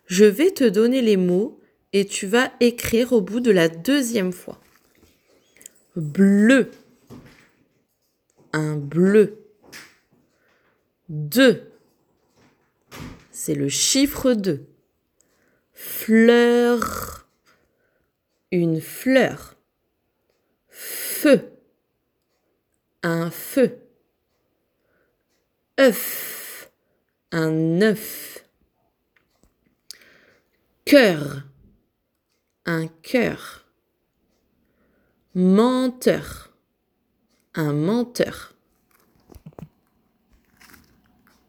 Je vais te donner les mots et tu vas écrire au bout de la deuxième fois. Bleu. Un bleu. 2. C'est le chiffre 2. Fleur. Une fleur. Feu. Un feu. œuf, un œuf. Cœur, un cœur. Menteur, un menteur.